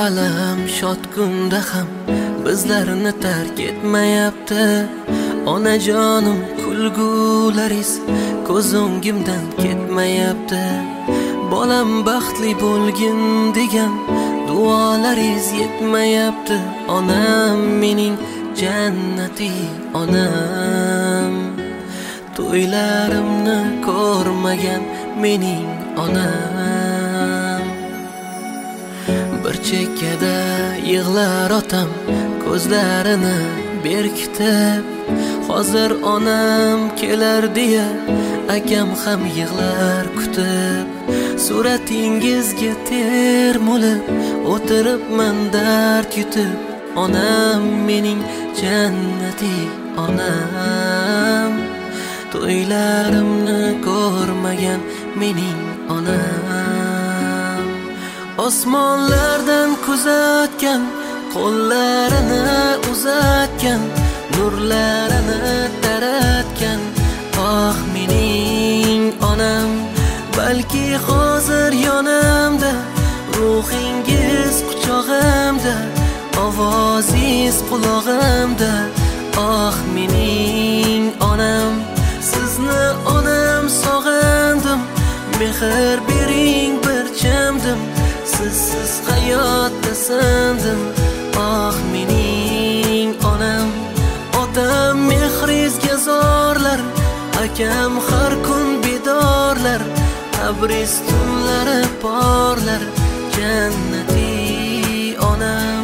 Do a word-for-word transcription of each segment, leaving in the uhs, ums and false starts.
alam shod kunda ham bizlarni tark etmayapti. Onajonim kulgularingiz ko'z o'ngimdan ketmayapti. Bolam baxtli bo'lgin degan duolaringiz yetmayapti. Onam mening jannatiy onam, to'ylarimni ko'rmagan mening onam. Bir chekkada yig'lar otam ko'zlarini berkitib. Hozir onam kelar deya akam ham yig'lar kutib. Suratingizga termulib o'tiribman dard yutib. Onam mening jannatiy onam, to'ylarimni ko'rmagan mening onam. Osmonlardan kuzatgan, qo'llarini uzatgan, nurlarini taratgan ah mening onam. Balki hozir yonimda, ruhingiz quchog'imda, ovozingiz qulog'imda. Ah mening onam, sizni onam sog'indim. Mehr bering bir chamdim, sizsiz hayotda sindim. Ah mening onam, otam mehringizga zorlar, akam har kun bedorlar. Tabristonlari porlar, jannatiy onam.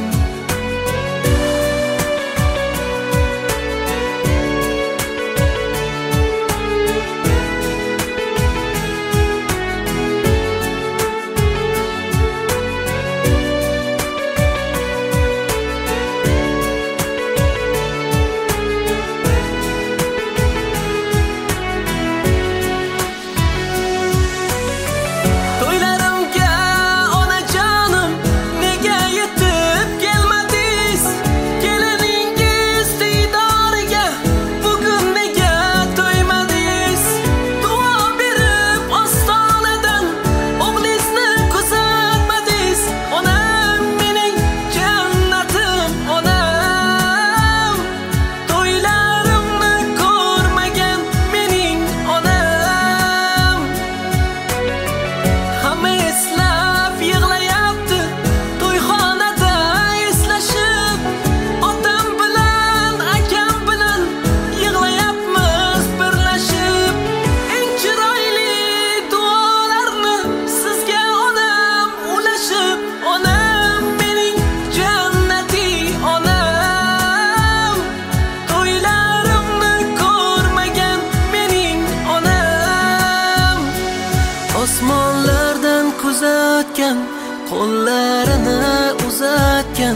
Osmonlardan kuzatgan, qo'llarini uzatgan,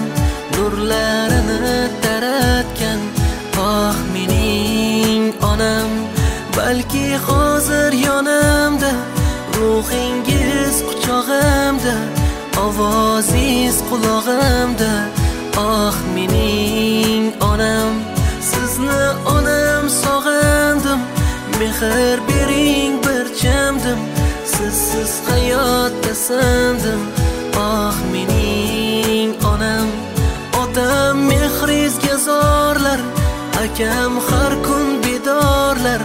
nurlarini taratgan ah mening onam. Balki hozir yonimda, ruhingiz quchog'imda, ovozingiz qulog'imda. Ah mening onam, sizni onam sog'indim. Mehr bering bir chamdim, sizsiz hayotda sindim. Ah mening onam, otam mehringizga zorlar, akam har kun bedorlar.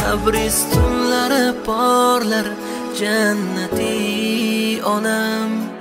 Tabristonlari porlar, jannatiy onam.